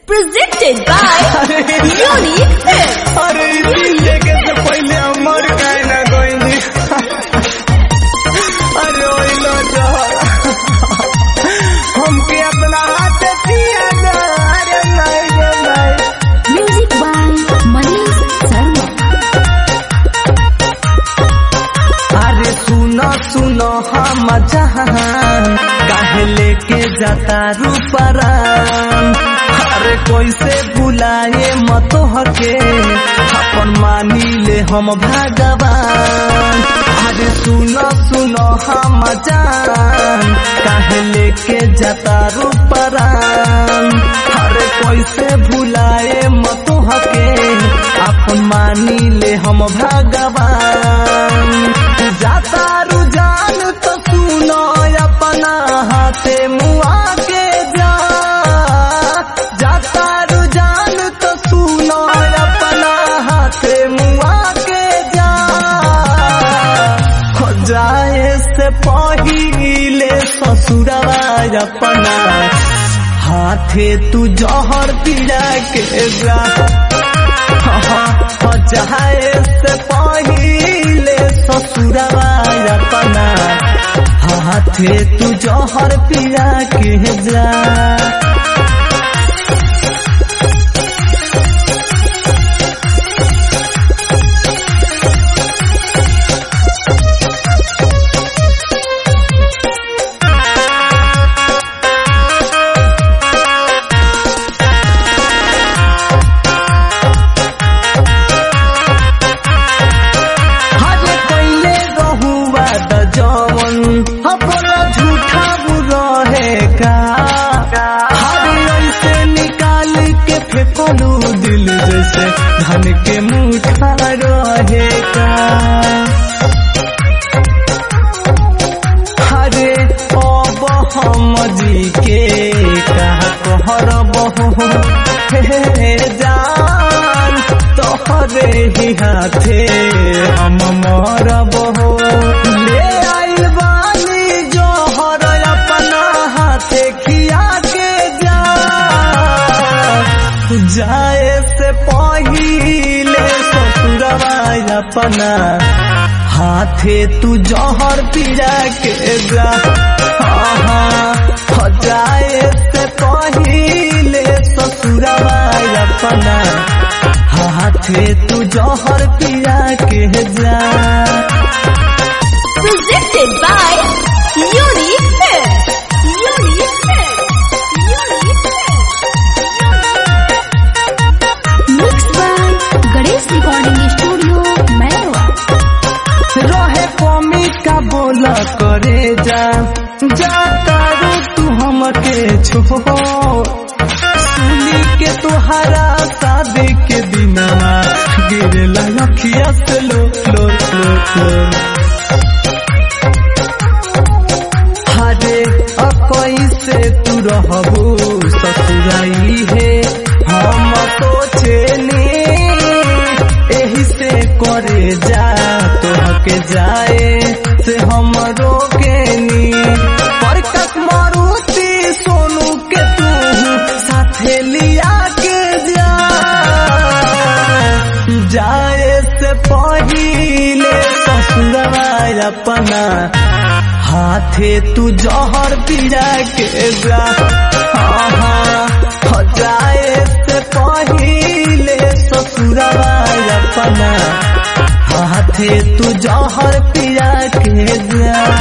Presented by Unique Films. अरे लेके से पहले अमर काहे ना गोइनी अरे ओइलो जहर हमके अपना हाथ दिया ना अरे नहीं गे नहीं। Music by Manish Sharma. अरे सुनो सुनो हम जहान काहे लेके जाता रूपरान अरे कैसे भुलाए मत हके अपन मानी ले हम भगवान। अरे सुनो सुनो हम जान काहे लेके जाता रूपरान अरे कैसे भुलाए मत हके अपन मानी ले हम भगवान। जाता रुझान तो सुनो अपना हाथे मुआ के जा जाता रुझान तो सुनो अपना हाथे मुआ के जा हो जाए से पहिले ससुरवा अपना हाथे तू जहर पिला के जा हो जाए से पहिले ससुरवा अपना हाथे तू जहर पिला के जा। अपना झूठा रहे का हर ऐसे निकाल के फेंकलू दिल जैसे धन के मुठा रहे का। अरे अब हम जी के कहर बहु हे जान तोहरे ही हाथे हम मर बहु ले आइल बानी जोहर अपना हाथे खिया के जा जाए से पहिले ससुरवा अपना हाथे तू जहर पिला के जा हो जाए से पहिले ससुरवा अपना हाथे तू जहर पिला के जा। Presented by Unique Films. Unique Films. Unique Films. Mixed by Ganesh Recording Studio, Mehwa. रहे कमी का बोला करे जा तारू तू हमके छोड़ सुनी के तुहरा शादी के दिनमा गिरला अखिया से लो लो लो लो। हरे कैसे तू रहबू ससुराई है हम सोचेनी एही से करे जा तोहके जाए से हम रोकेनी पर कक मारुति सोनू के तू साथे लिया के जा जाए से पहिले ससुरवा अपना हाथे तू जहर पिला के जा हो जाए से पहिले ससुरवा अपना हाथे तू जहर पिला के जा।